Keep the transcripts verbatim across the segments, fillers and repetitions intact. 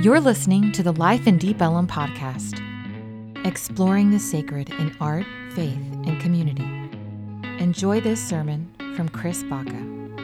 You're listening to the Life in Deep Ellum podcast, exploring the sacred in art, faith, and community. Enjoy this sermon from Chris Baca.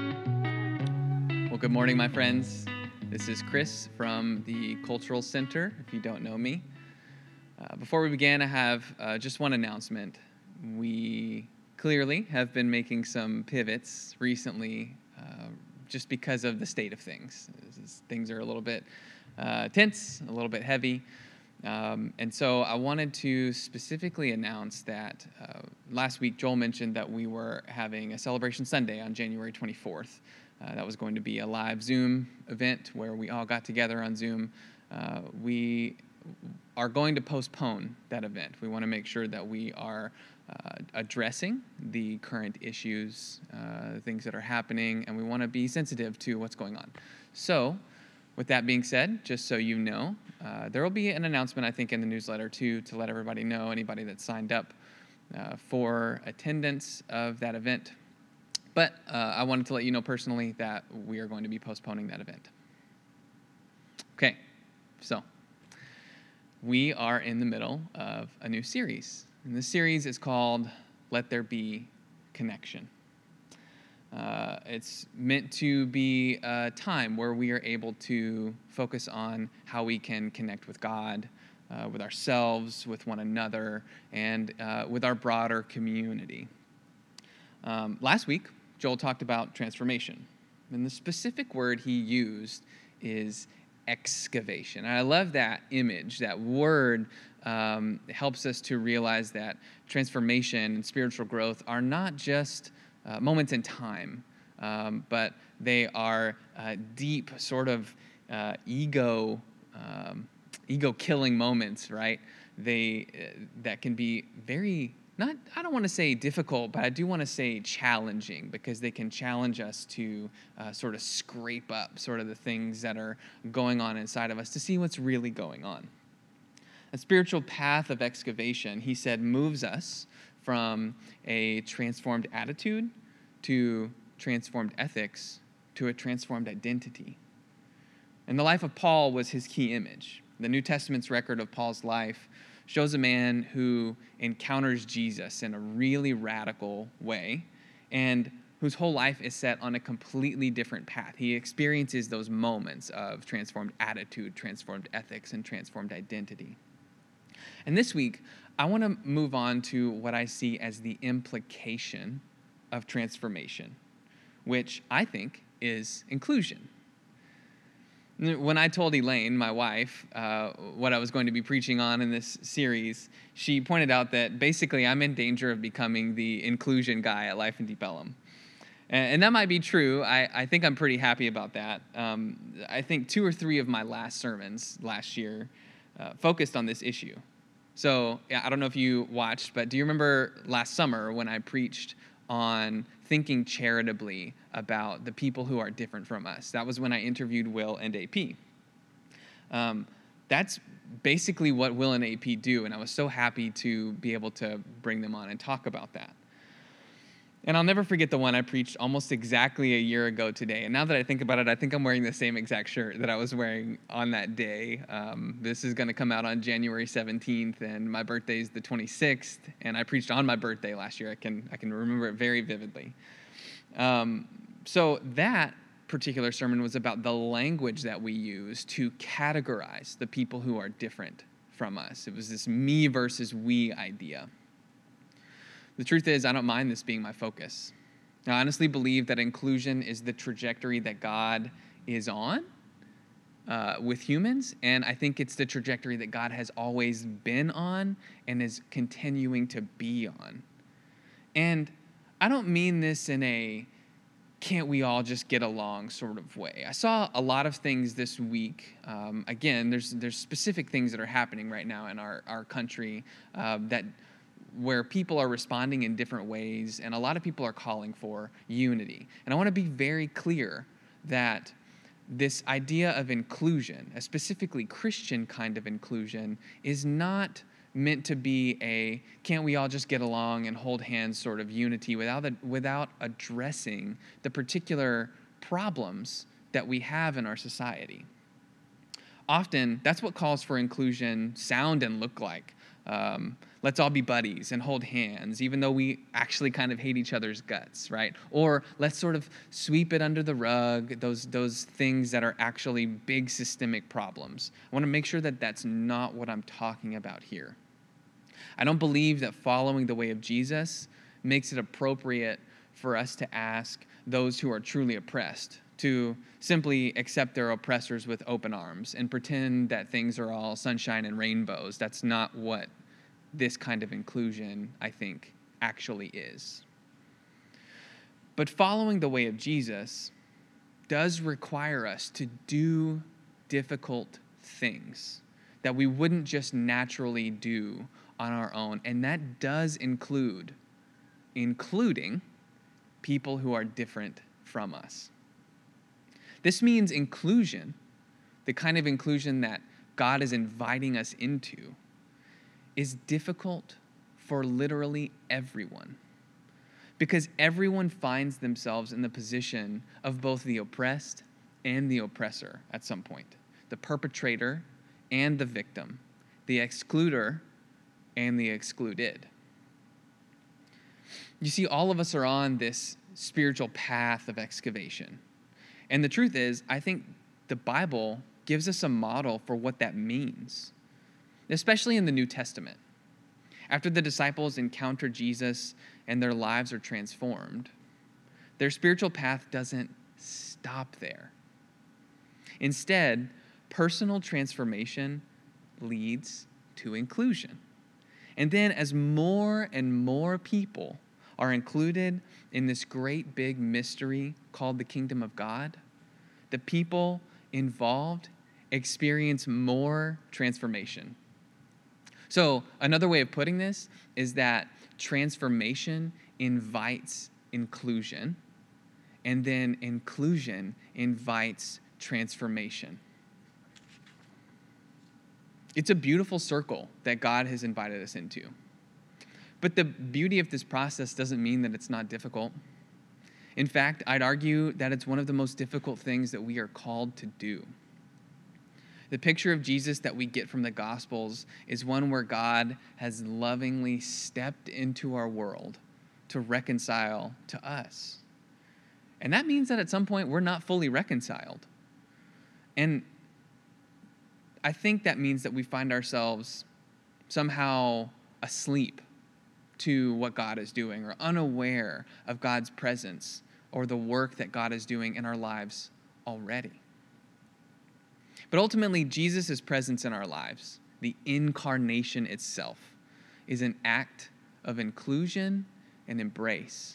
Well, good morning, my friends. This is Chris from the Cultural Center, if you don't know me. Uh, before we begin, I have uh, just one announcement. We clearly have been making some pivots recently uh, just because of the state of things. Things are a little bit uh, tense, a little bit heavy. Um, and so I wanted to specifically announce that uh, last week Joel mentioned that we were having a Celebration Sunday on January twenty-fourth. Uh, that was going to be a live Zoom event where we all got together on Zoom. Uh, we are going to postpone that event. We want to make sure that we are uh, addressing the current issues, uh, things that are happening, and we want to be sensitive to what's going on. So, with that being said, just so you know, uh, there will be an announcement, I think, in the newsletter, too, to let everybody know, anybody that signed up uh, for attendance of that event. But uh, I wanted to let you know personally that we are going to be postponing that event. Okay, so we are in the middle of a new series. And this series is called Let There Be Connection. Uh, it's meant to be a time where we are able to focus on how we can connect with God, uh, with ourselves, with one another, and uh, with our broader community. Um, last week, Joel talked about transformation, and the specific word he used is excavation. And I love that image. That word um, helps us to realize that transformation and spiritual growth are not just Uh, moments in time, um, but they are uh, deep, sort of uh, ego, um, ego-killing moments, right? They uh, that can be very not. I don't want to say difficult, but I do want to say challenging, because they can challenge us to uh, sort of scrape up sort of the things that are going on inside of us to see what's really going on. A spiritual path of excavation, he said, moves us from a transformed attitude to transformed ethics to a transformed identity. And the life of Paul was his key image. The New Testament's record of Paul's life shows a man who encounters Jesus in a really radical way and whose whole life is set on a completely different path. He experiences those moments of transformed attitude, transformed ethics, and transformed identity. And this week, I want to move on to what I see as the implication of transformation, which I think is inclusion. When I told Elaine, my wife, uh, what I was going to be preaching on in this series, she pointed out that basically I'm in danger of becoming the inclusion guy at Life in Deep Ellum. And, and that might be true. I, I think I'm pretty happy about that. Um, I think two or three of my last sermons last year uh, focused on this issue. So, yeah, I don't know if you watched, but do you remember last summer when I preached on thinking charitably about the people who are different from us? That was when I interviewed Will and A P. Um, that's basically what Will and A P do, and I was so happy to be able to bring them on and talk about that. And I'll never forget the one I preached almost exactly a year ago today. And now that I think about it, I think I'm wearing the same exact shirt that I was wearing on that day. Um, this is going to come out on January seventeenth, and my birthday is the twenty-sixth. And I preached on my birthday last year. I can I can remember it very vividly. Um, so that particular sermon was about the language that we use to categorize the people who are different from us. It was this me versus we idea. The truth is, I don't mind this being my focus. I honestly believe that inclusion is the trajectory that God is on uh, with humans, and I think it's the trajectory that God has always been on and is continuing to be on. And I don't mean this in a can't we all just get along sort of way. I saw a lot of things this week. Um, again, there's there's specific things that are happening right now in our, our country uh, that where people are responding in different ways, and a lot of people are calling for unity. And I want to be very clear that this idea of inclusion, a specifically Christian kind of inclusion, is not meant to be a can't we all just get along and hold hands sort of unity without a, without addressing the particular problems that we have in our society. often that's what calls for inclusion sound and look like. Um, let's all be buddies and hold hands, even though we actually kind of hate each other's guts, right? Or let's sort of sweep it under the rug, those, those things that are actually big systemic problems. I want to make sure that that's not what I'm talking about here. I don't believe that following the way of Jesus makes it appropriate for us to ask those who are truly oppressed to simply accept their oppressors with open arms and pretend that things are all sunshine and rainbows. That's not what this kind of inclusion, I think, actually is. But following the way of Jesus does require us to do difficult things that we wouldn't just naturally do on our own. And that does include, including people who are different from us. This means inclusion, the kind of inclusion that God is inviting us into, is difficult for literally everyone. Because everyone finds themselves in the position of both the oppressed and the oppressor at some point, the perpetrator and the victim, the excluder and the excluded. You see, all of us are on this spiritual path of excavation. And the truth is, I think the Bible gives us a model for what that means, especially in the New Testament. After the disciples encounter Jesus and their lives are transformed, their spiritual path doesn't stop there. Instead, personal transformation leads to inclusion. And then as more and more people are included in this great big mystery called the kingdom of God, the people involved experience more transformation. So another way of putting this is that transformation invites inclusion, and then inclusion invites transformation. It's a beautiful circle that God has invited us into. But the beauty of this process doesn't mean that it's not difficult. In fact, I'd argue that it's one of the most difficult things that we are called to do. The picture of Jesus that we get from the Gospels is one where God has lovingly stepped into our world to reconcile to us. And that means that at some point we're not fully reconciled. And I think that means that we find ourselves somehow asleep to what God is doing, or unaware of God's presence or the work that God is doing in our lives already. But ultimately, Jesus' presence in our lives, the incarnation itself, is an act of inclusion and embrace.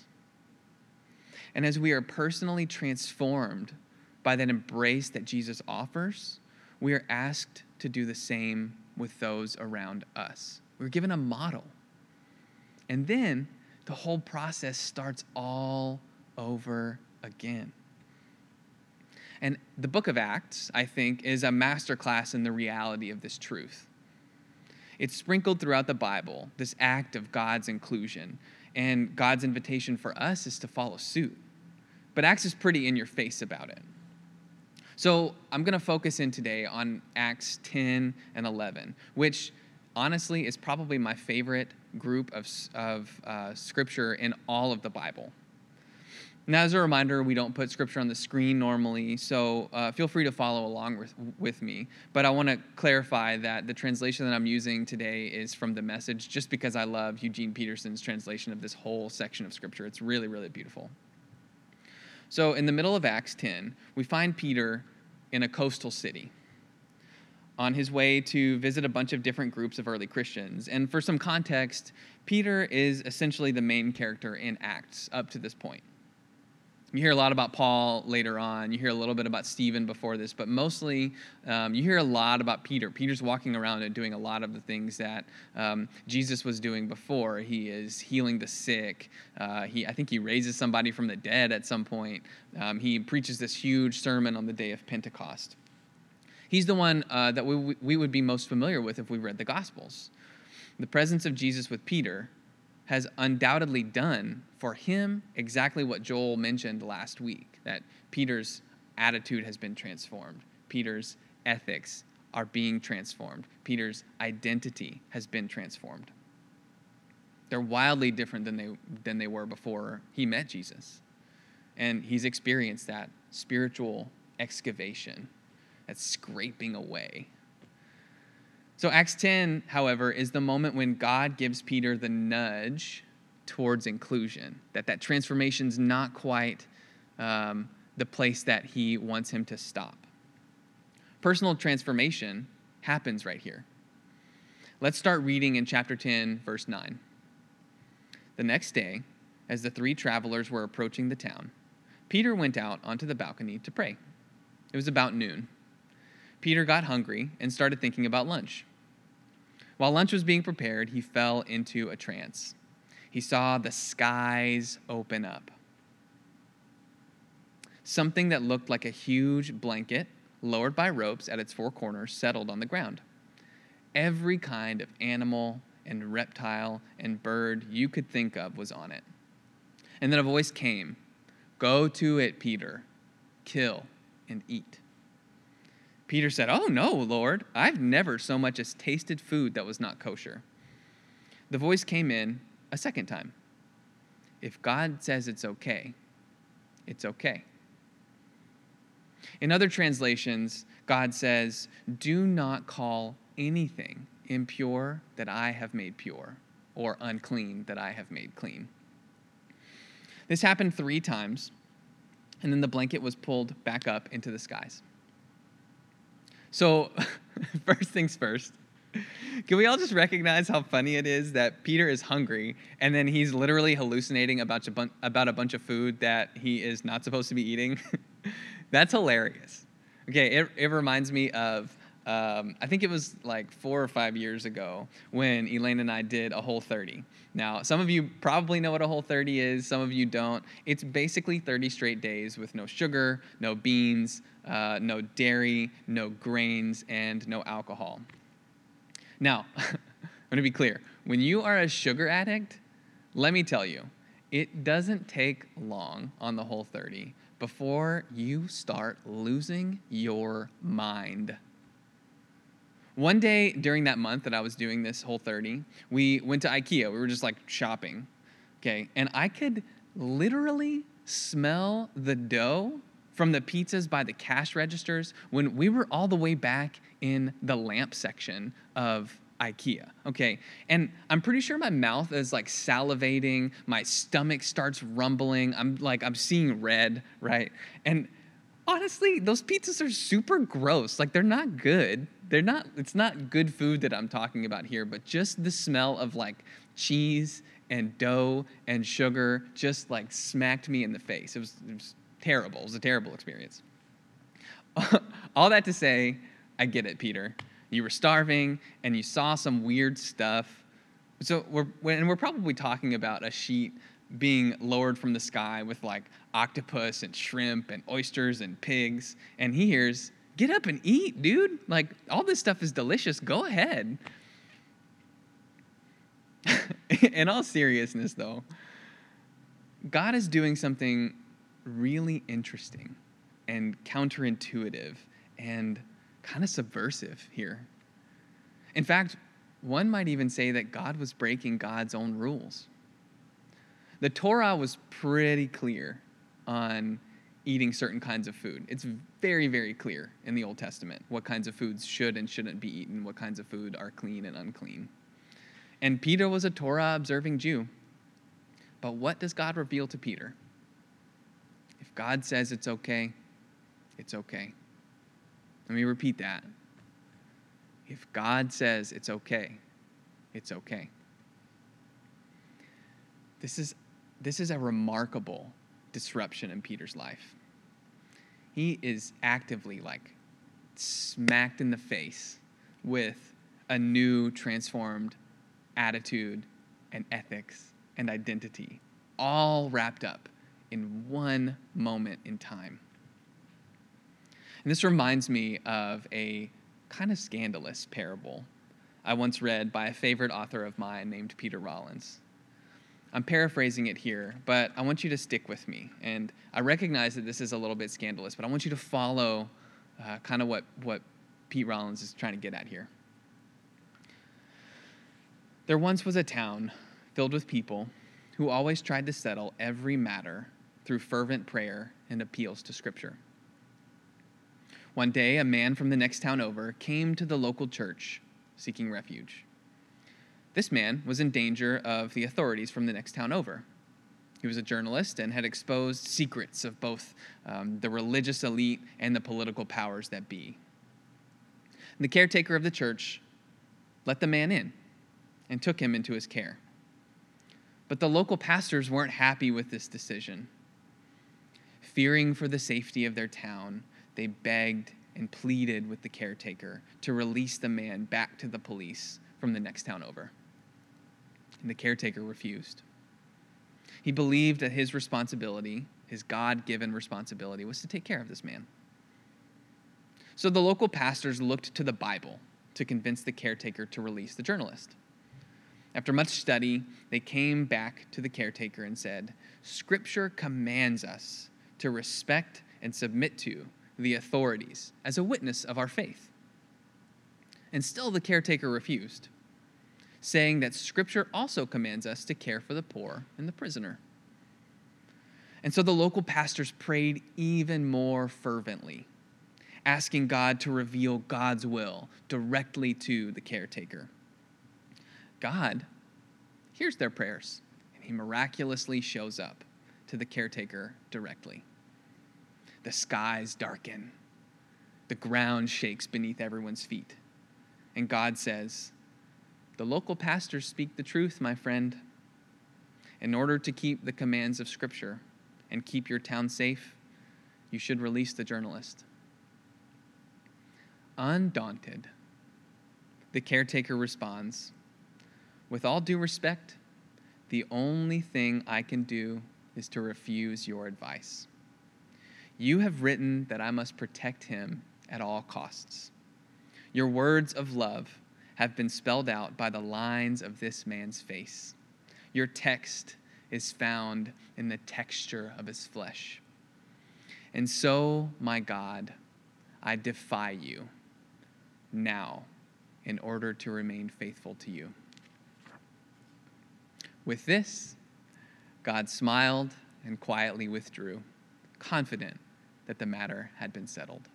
And as we are personally transformed by that embrace that Jesus offers, we are asked to do the same with those around us. We're given a model. And then the whole process starts all over again. And the book of Acts, I think, is a masterclass in the reality of this truth. It's sprinkled throughout the Bible, this act of God's inclusion. And God's invitation for us is to follow suit. But Acts is pretty in your face about it. So I'm going to focus in today on Acts ten and eleven, which honestly is probably my favorite group of, of uh, scripture in all of the Bible. Now, as a reminder, we don't put scripture on the screen normally, so uh, feel free to follow along with, with me. But I want to clarify that the translation that I'm using today is from The Message, just because I love Eugene Peterson's translation of this whole section of scripture. It's really, really beautiful. So in the middle of Acts ten, we find Peter in a coastal city on his way to visit a bunch of different groups of early Christians. And for some context, Peter is essentially the main character in Acts up to this point. You hear a lot about Paul later on. You hear a little bit about Stephen before this, but mostly um, you hear a lot about Peter. Peter's walking around and doing a lot of the things that um, Jesus was doing before. He is healing the sick. Uh, he, I think he raises somebody from the dead at some point. Um, he preaches this huge sermon on the day of Pentecost. He's the one uh, that we, we would be most familiar with if we read the Gospels. The presence of Jesus with Peter has undoubtedly done for him exactly what Joel mentioned last week, that Peter's attitude has been transformed. Peter's ethics are being transformed. Peter's identity has been transformed. They're wildly different than they than they were before he met Jesus. And he's experienced that spiritual excavation, that scraping away. So Acts ten, however, is the moment when God gives Peter the nudge towards inclusion, that that transformation's not quite um, the place that he wants him to stop. Personal transformation happens right here. Let's start reading in chapter ten, verse nine. The next day, as the three travelers were approaching the town, Peter went out onto the balcony to pray. It was about noon. Peter got hungry and started thinking about lunch. While lunch was being prepared, he fell into a trance. He saw the skies open up. Something that looked like a huge blanket, lowered by ropes at its four corners, settled on the ground. Every kind of animal and reptile and bird you could think of was on it. And then a voice came, "Go to it, Peter. Kill and eat." Peter said, "Oh no, Lord, I've never so much as tasted food that was not kosher." The voice came in a second time. "If God says it's okay, it's okay." In other translations, God says, "Do not call anything impure that I have made pure, or unclean that I have made clean." This happened three times, and then the blanket was pulled back up into the skies. So, first things first, can we all just recognize how funny it is that Peter is hungry, and then he's literally hallucinating about a, bun- about a bunch of food that he is not supposed to be eating? That's hilarious. Okay, it, it reminds me of, um, I think it was like four or five years ago when Elaine and I did a Whole thirty. Now, some of you probably know what a Whole thirty is, some of you don't. It's basically thirty straight days with no sugar, no beans, uh, no dairy, no grains, and no alcohol. Now, I'm going to be clear. When you are a sugar addict, let me tell you, it doesn't take long on the Whole thirty before you start losing your mind. One day during that month that I was doing this Whole thirty, we went to IKEA. We were just like shopping, okay? And I could literally smell the dough from the pizzas by the cash registers when we were all the way back in the lamp section of IKEA, okay? And I'm pretty sure my mouth is like salivating, my stomach starts rumbling, I'm like, I'm seeing red, right? And honestly, those pizzas are super gross. Like, they're not good. They're not, it's not good food that I'm talking about here, but just the smell of like cheese and dough and sugar just like smacked me in the face. It was, it was terrible. It was a terrible experience. All that to say, I get it, Peter. You were starving and you saw some weird stuff. So we're, and we're probably talking about a sheet being lowered from the sky with like octopus and shrimp and oysters and pigs. And he hears, "Get up and eat, dude. Like, all this stuff is delicious. Go ahead." In all seriousness, though, God is doing something really interesting and counterintuitive and kind of subversive here. In fact, one might even say that God was breaking God's own rules. The Torah was pretty clear on eating certain kinds of food. It's very, very clear in the Old Testament what kinds of foods should and shouldn't be eaten, what kinds of food are clean and unclean. And Peter was a Torah-observing Jew. But what does God reveal to Peter? If God says it's okay, it's okay. Let me repeat that. If God says it's okay, it's okay. This is, this is a remarkable disruption in Peter's life. He is actively like smacked in the face with a new transformed attitude and ethics and identity, all wrapped up in one moment in time. And this reminds me of a kind of scandalous parable I once read by a favorite author of mine named Peter Rollins. I'm paraphrasing it here, but I want you to stick with me. And I recognize that this is a little bit scandalous, but I want you to follow uh, kind of what, what Pete Rollins is trying to get at here. There once was a town filled with people who always tried to settle every matter through fervent prayer and appeals to Scripture. One day, a man from the next town over came to the local church seeking refuge. This man was in danger of the authorities from the next town over. He was a journalist and had exposed secrets of both um, the religious elite and the political powers that be. The caretaker of the church let the man in and took him into his care. But the local pastors weren't happy with this decision. Fearing for the safety of their town, they begged and pleaded with the caretaker to release the man back to the police from the next town over. And the caretaker refused. He believed that his responsibility, his God-given responsibility, was to take care of this man. So the local pastors looked to the Bible to convince the caretaker to release the journalist. After much study, they came back to the caretaker and said, "Scripture commands us to respect and submit to the authorities as a witness of our faith." And still the caretaker refused, saying that Scripture also commands us to care for the poor and the prisoner. And so the local pastors prayed even more fervently, asking God to reveal God's will directly to the caretaker. God hears their prayers, and he miraculously shows up to the caretaker directly. The skies darken. The ground shakes beneath everyone's feet. And God says, "The local pastors speak the truth, my friend. In order to keep the commands of Scripture and keep your town safe, you should release the journalist." Undaunted, the caretaker responds, "With all due respect, the only thing I can do is to refuse your advice. You have written that I must protect him at all costs. Your words of love have been spelled out by the lines of this man's face. Your text is found in the texture of his flesh. And so, my God, I defy you now in order to remain faithful to you." With this, God smiled and quietly withdrew, confident that the matter had been settled.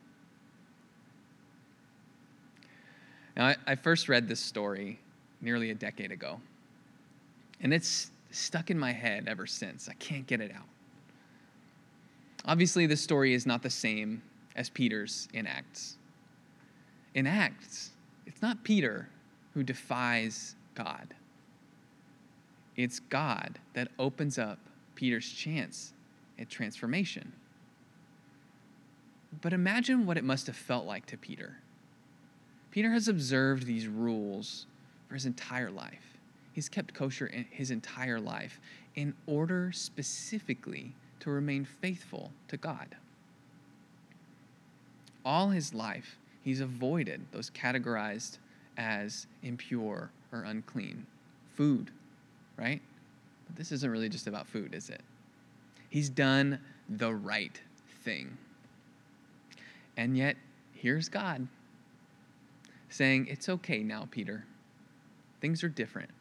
Now, I, I first read this story nearly a decade ago, and it's stuck in my head ever since. I can't get it out. Obviously, this story is not the same as Peter's in Acts. In Acts, it's not Peter who defies God. It's God that opens up Peter's chance at transformation. But imagine what it must have felt like to Peter. Peter has observed these rules for his entire life. He's kept kosher in his entire life in order specifically to remain faithful to God. All his life, he's avoided those categorized as impure or unclean. Food, right? But this isn't really just about food, is it? He's done the right thing. And yet, here's God saying, "It's okay now, Peter. Things are different."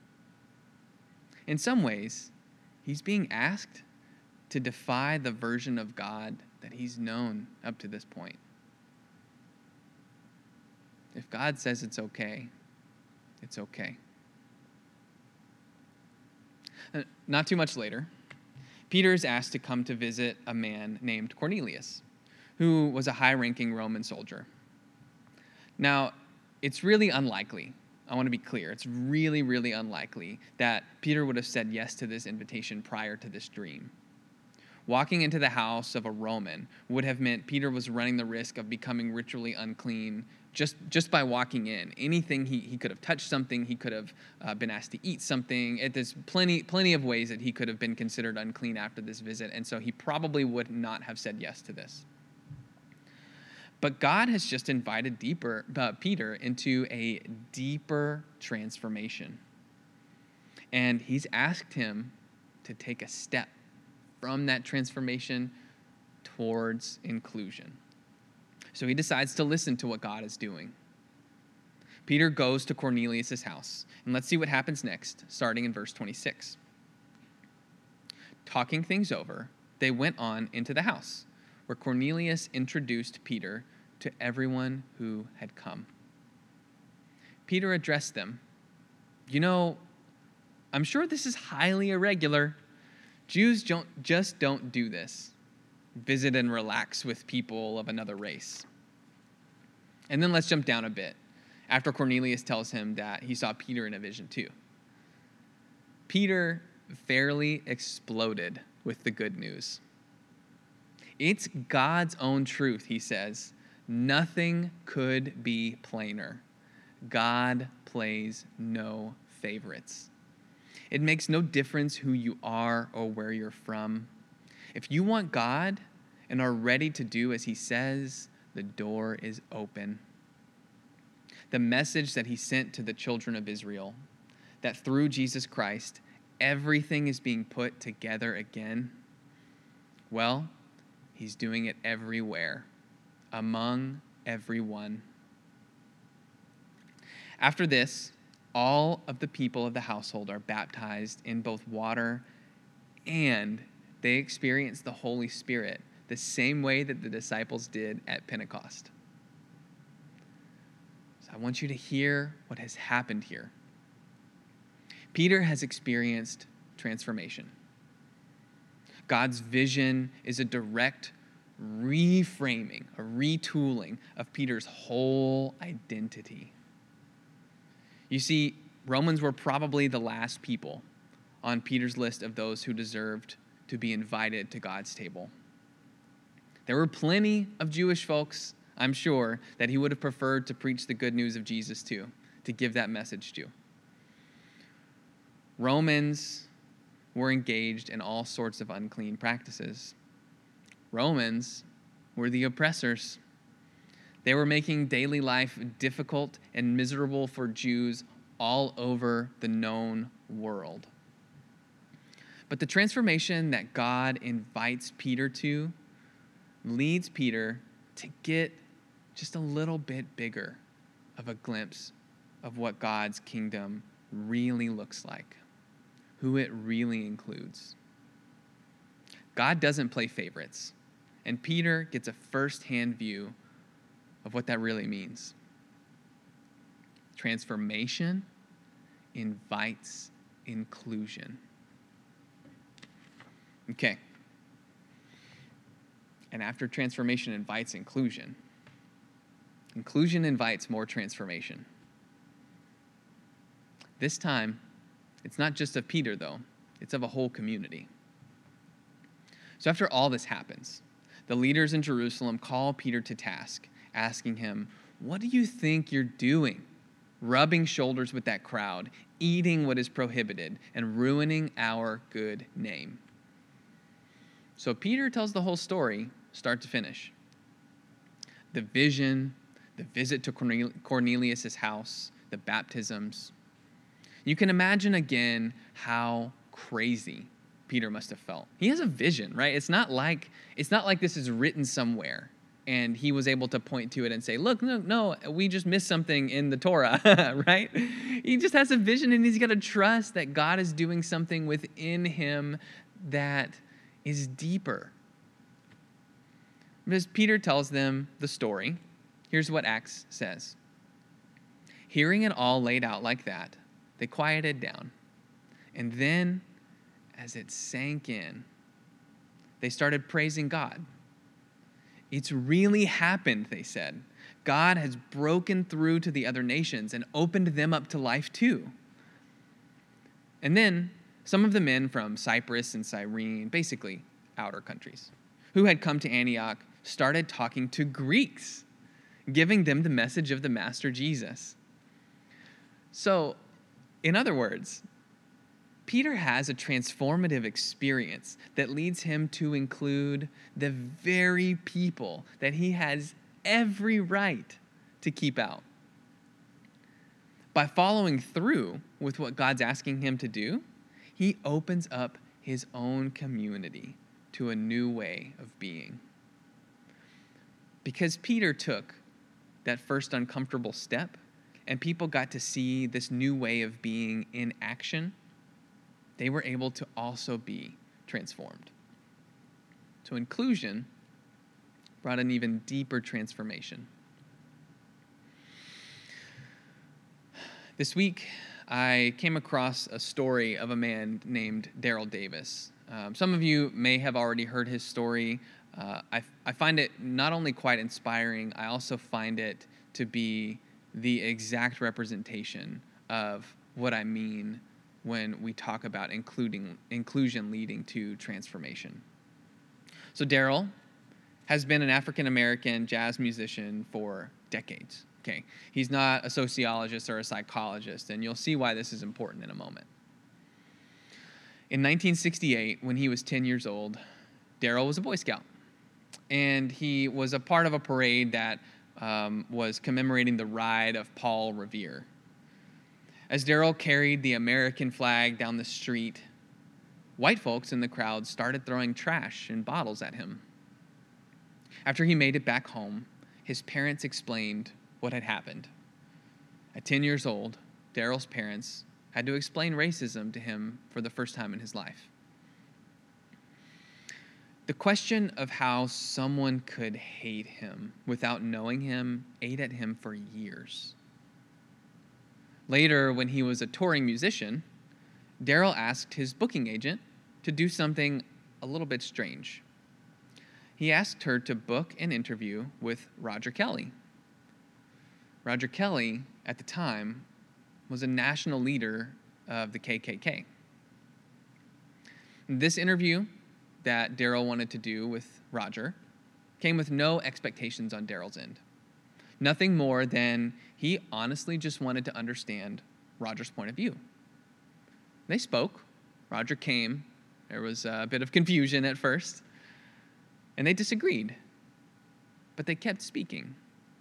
In some ways, he's being asked to defy the version of God that he's known up to this point. If God says it's okay, it's okay. Not too much later, Peter is asked to come to visit a man named Cornelius, who was a high-ranking Roman soldier. Now, it's really unlikely, I want to be clear, it's really, really unlikely that Peter would have said yes to this invitation prior to this dream. Walking into the house of a Roman would have meant Peter was running the risk of becoming ritually unclean just, just by walking in. Anything, he, he could have touched something, he could have uh, been asked to eat something. It, there's plenty, plenty of ways that he could have been considered unclean after this visit, and so he probably would not have said yes to this. But God has just invited deeper, uh, Peter into a deeper transformation. And he's asked him to take a step from that transformation towards inclusion. So he decides to listen to what God is doing. Peter goes to Cornelius' house, and let's see what happens next, starting in verse twenty-six. Talking things over, they went on into the house, where Cornelius introduced Peter to everyone who had come. Peter addressed them. You know, I'm sure this is highly irregular. Jews don't, just don't do this. Visit and relax with people of another race. And then let's jump down a bit, after Cornelius tells him that he saw Peter in a vision too. Peter fairly exploded with the good news. It's God's own truth, he says. Nothing could be plainer. God plays no favorites. It makes no difference who you are or where you're from. If you want God and are ready to do as he says, the door is open. The message that he sent to the children of Israel, that through Jesus Christ, everything is being put together again, well, he's doing it everywhere, among everyone. After this, all of the people of the household are baptized in both water and they experience the Holy Spirit the same way that the disciples did at Pentecost. So I want you to hear what has happened here. Peter has experienced transformation. God's vision is a direct reframing, a retooling of Peter's whole identity. You see, Romans were probably the last people on Peter's list of those who deserved to be invited to God's table. There were plenty of Jewish folks, I'm sure, that he would have preferred to preach the good news of Jesus to, to give that message to. Romans were engaged in all sorts of unclean practices. Romans were the oppressors. They were making daily life difficult and miserable for Jews all over the known world. But the transformation that God invites Peter to leads Peter to get just a little bit bigger of a glimpse of what God's kingdom really looks like, who it really includes. God doesn't play favorites, and Peter gets a first-hand view of what that really means. Transformation invites inclusion. Okay. And after transformation invites inclusion, inclusion invites more transformation. This time, it's not just of Peter, though. It's of a whole community. So after all this happens, the leaders in Jerusalem call Peter to task, asking him, "What do you think you're doing? Rubbing shoulders with that crowd, eating what is prohibited, and ruining our good name." So Peter tells the whole story, start to finish. The vision, the visit to Cornelius' house, the baptisms. You can imagine again how crazy Peter must have felt. He has a vision, right? It's not like it's not like this is written somewhere and he was able to point to it and say, look, no, no, we just missed something in the Torah, right? He just has a vision and he's got to trust that God is doing something within him that is deeper. As Peter tells them the story, here's what Acts says. Hearing it all laid out like that, they quieted down. And then, as it sank in, they started praising God. It's really happened, they said. God has broken through to the other nations and opened them up to life too. And then some of the men from Cyprus and Cyrene, basically outer countries, who had come to Antioch, started talking to Greeks, giving them the message of the Master Jesus. So, in other words, Peter has a transformative experience that leads him to include the very people that he has every right to keep out. By following through with what God's asking him to do, he opens up his own community to a new way of being. because Peter took that first uncomfortable step and people got to see this new way of being in action, they were able to also be transformed. So inclusion brought an even deeper transformation. This week, I came across a story of a man named Daryl Davis. Um, some of you may have already heard his story. Uh, I, I find it not only quite inspiring, I also find it to be the exact representation of what I mean when we talk about including inclusion leading to transformation. So Daryl has been an African-American jazz musician for decades. Okay, he's not a sociologist or a psychologist, and you'll see why this is important in a moment. In nineteen sixty-eight, when he was ten years old, Daryl was a Boy Scout, and he was a part of a parade that um, was commemorating the ride of Paul Revere. As Daryl carried the American flag down the street, white folks in the crowd started throwing trash and bottles at him. After he made it back home, his parents explained what had happened. At ten years old, Daryl's parents had to explain racism to him for the first time in his life. The question of how someone could hate him without knowing him ate at him for years. Later, when he was a touring musician, Daryl asked his booking agent to do something a little bit strange. He asked her to book an interview with Roger Kelly. Roger Kelly, at the time, was a national leader of the K K K. This interview that Daryl wanted to do with Roger came with no expectations on Daryl's end. Nothing more than he honestly just wanted to understand Roger's point of view. They spoke. Roger came. There was a bit of confusion at first, and they disagreed, but they kept speaking.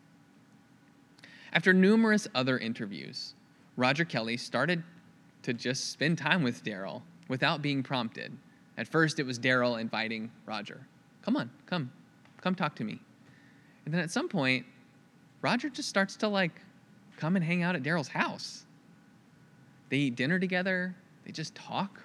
After numerous other interviews, Roger Kelly started to just spend time with Daryl without being prompted. At first, it was Daryl inviting Roger. Come on, come, come talk to me. And then at some point, Roger just starts to like come and hang out at Daryl's house. They eat dinner together. They just talk.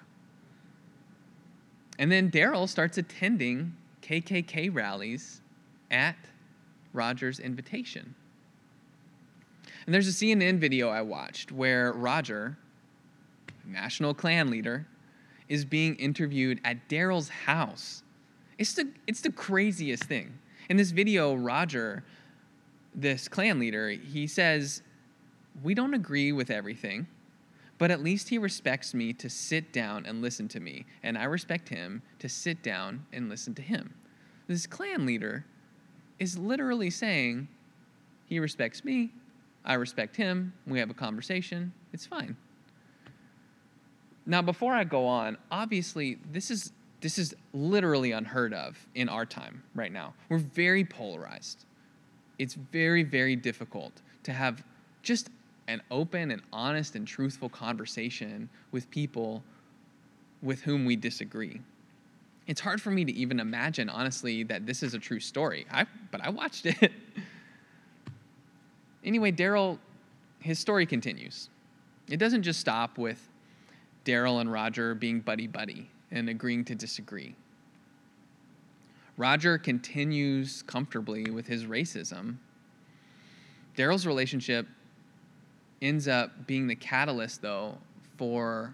And then Daryl starts attending K K K rallies at Roger's invitation. And there's a C N N video I watched where Roger, national Klan leader, is being interviewed at Daryl's house. It's the, it's the craziest thing. In this video, Roger, this Klan leader, he says, "We don't agree with everything, but at least he respects me to sit down and listen to me, and I respect him to sit down and listen to him." This Klan leader is literally saying, he respects me, I respect him, we have a conversation, it's fine. Now, before I go on, obviously, this is this is literally unheard of in our time right now. We're very polarized. It's very, very difficult to have just an open and honest and truthful conversation with people with whom we disagree. It's hard for me to even imagine, honestly, that this is a true story. I, but I watched it. Anyway, Daryl, his story continues. It doesn't just stop with Daryl and Roger being buddy-buddy and agreeing to disagree. Roger continues comfortably with his racism. Daryl's relationship ends up being the catalyst, though, for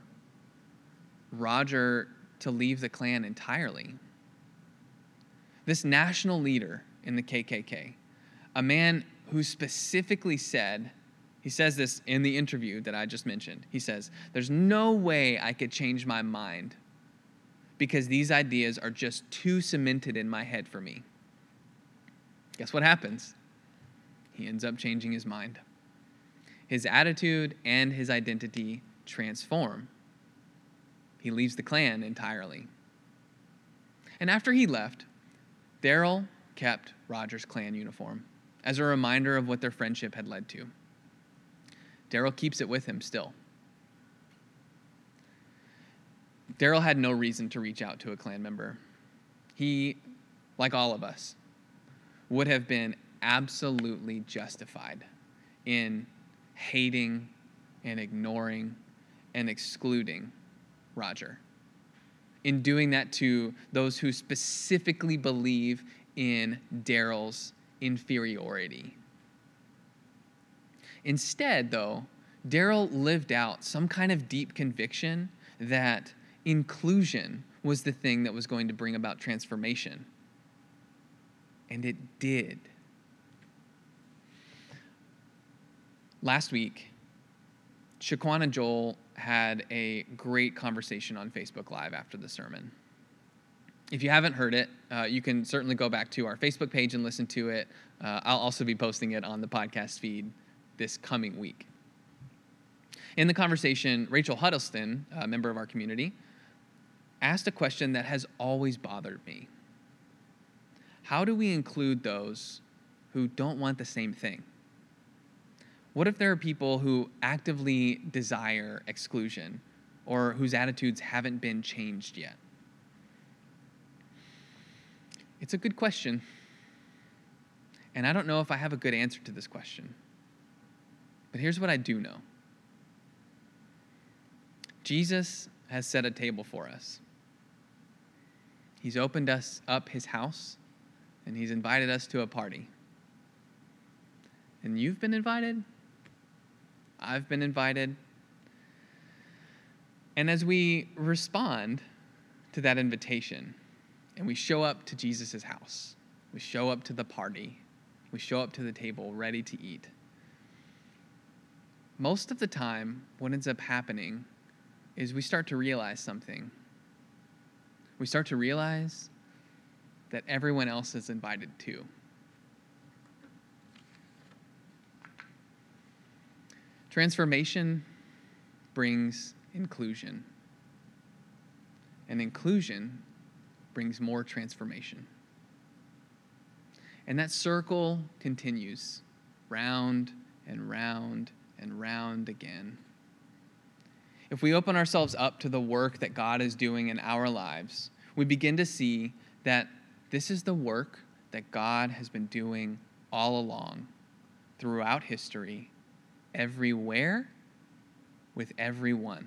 Roger to leave the Klan entirely. This national leader in the K K K, a man who specifically said, he says this in the interview that I just mentioned. He says, "There's no way I could change my mind because these ideas are just too cemented in my head for me." Guess what happens? He ends up changing his mind. His attitude and his identity transform. He leaves the Klan entirely. And after he left, Daryl kept Roger's Klan uniform as a reminder of what their friendship had led to. Daryl keeps it with him still. Daryl had no reason to reach out to a Klan member. He, like all of us, would have been absolutely justified in hating and ignoring and excluding Roger, in doing that to those who specifically believe in Daryl's inferiority. Instead, though, Daryl lived out some kind of deep conviction that inclusion was the thing that was going to bring about transformation. And it did. Last week, Shaquan and Joel had a great conversation on Facebook Live after the sermon. If you haven't heard it, uh, you can certainly go back to our Facebook page and listen to it. Uh, I'll also be posting it on the podcast feed this coming week. In the conversation, Rachel Huddleston, a member of our community, asked a question that has always bothered me. How do we include those who don't want the same thing? What if there are people who actively desire exclusion or whose attitudes haven't been changed yet? It's a good question, and I don't know if I have a good answer to this question. But here's what I do know. Jesus has set a table for us. He's opened us up his house, and he's invited us to a party. And you've been invited. I've been invited. And as we respond to that invitation, and we show up to Jesus' house, we show up to the party, we show up to the table ready to eat, most of the time, what ends up happening is we start to realize something. We start to realize that everyone else is invited too. Transformation brings inclusion, and inclusion brings more transformation. And that circle continues round and round and round again. If we open ourselves up to the work that God is doing in our lives, we begin to see that this is the work that God has been doing all along, throughout history, everywhere, with everyone.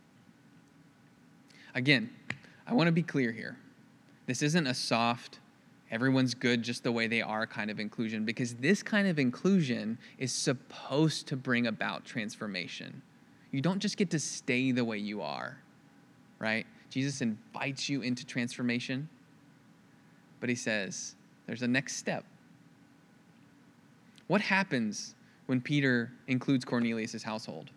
Again, I want to be clear here. This isn't a soft, everyone's good just the way they are kind of inclusion, because this kind of inclusion is supposed to bring about transformation. You don't just get to stay the way you are, right? Jesus invites you into transformation, but he says there's a next step. What happens when Peter includes Cornelius' household?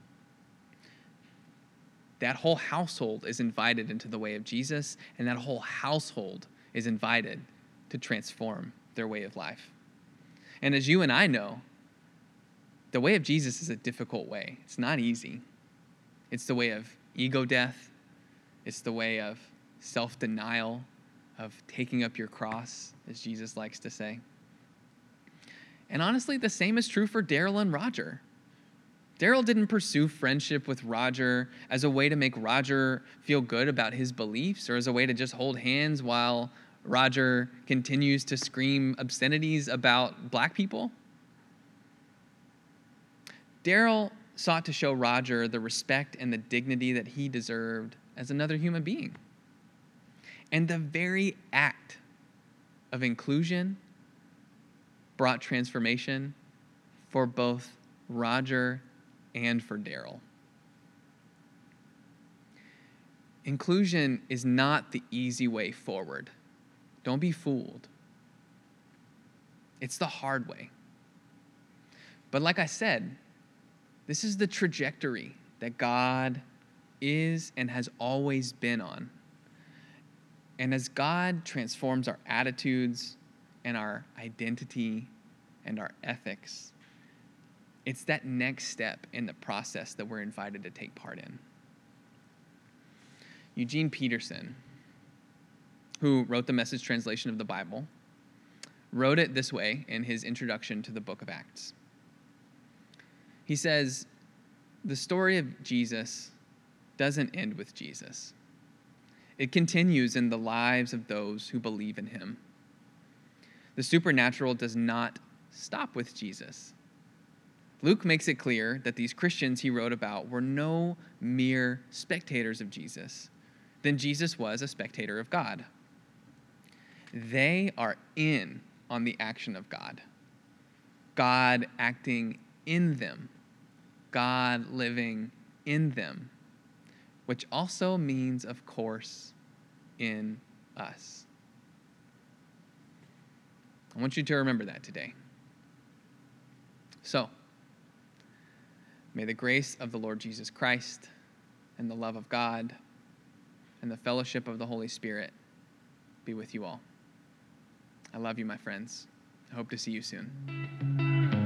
That whole household is invited into the way of Jesus, and that whole household is invited to transform their way of life. And as you and I know, the way of Jesus is a difficult way. It's not easy. It's the way of ego death. It's the way of self-denial, of taking up your cross, as Jesus likes to say. And honestly, the same is true for Daryl and Roger. Daryl didn't pursue friendship with Roger as a way to make Roger feel good about his beliefs or as a way to just hold hands while Roger continues to scream obscenities about black people. Daryl sought to show Roger the respect and the dignity that he deserved as another human being. And the very act of inclusion brought transformation for both Roger and for Daryl. Inclusion is not the easy way forward. Don't be fooled. It's the hard way. But like I said, this is the trajectory that God is and has always been on. And as God transforms our attitudes and our identity and our ethics, it's that next step in the process that we're invited to take part in. Eugene Peterson, who wrote the Message translation of the Bible, wrote it this way in his introduction to the book of Acts. He says, the story of Jesus doesn't end with Jesus. It continues in the lives of those who believe in him. The supernatural does not stop with Jesus. Luke makes it clear that these Christians he wrote about were no mere spectators of Jesus. Then Jesus was a spectator of God. They are in on the action of God. God acting in them. God living in them. Which also means, of course, in us. I want you to remember that today. So, may the grace of the Lord Jesus Christ and the love of God and the fellowship of the Holy Spirit be with you all. I love you, my friends. I hope to see you soon.